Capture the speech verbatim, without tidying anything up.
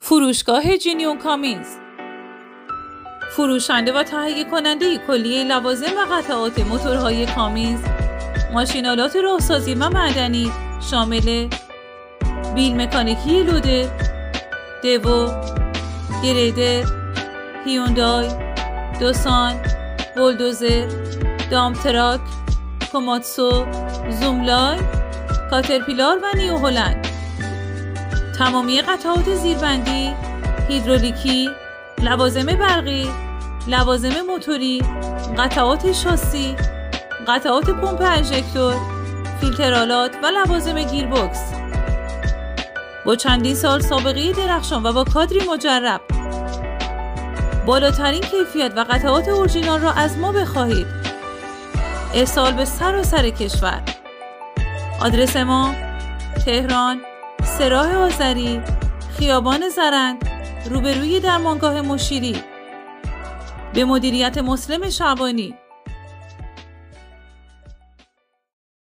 فروشگاه جینیون کامینز، فروشنده و تهیه کننده کلیه لوازم و قطعات موتورهای کامینز، ماشین‌آلات راهسازی و معدنی شامل بیل مکانیکی لوده، دیو، گریدر، هیوندای، دوسان، بولدوزر، دامتراک، کوماتسو، زوملای، کاترپیلار و نیو هلند. تمامی قطعات زیربندی، هیدرولیکی، لوازم برقی، لوازم موتوری، قطعات شاسی، قطعات پمپ انژکتور، فیلترآلات و لوازم گیربکس. با چندین سال سابقه درخشان و با کادری مجرب، بالاترین کیفیت و قطعات اورجینال را از ما بخواهید. ارسال به سراسر کشور. آدرس ما: تهران، سراح آذری، خیابان زرنگ، روبروی درمانگاه مشیری. به مدیریت مسلم شعبانی.